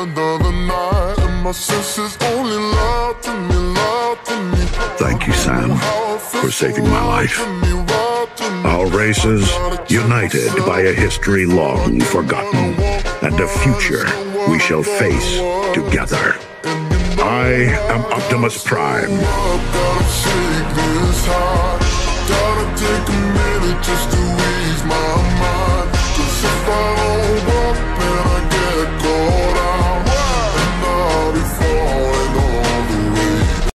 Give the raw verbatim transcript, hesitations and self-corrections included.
Thank you, Sam, for saving my life. Our races, united by a history long forgotten, and a future we shall face together. I am Optimus Prime. Gotta take a minute just to ease my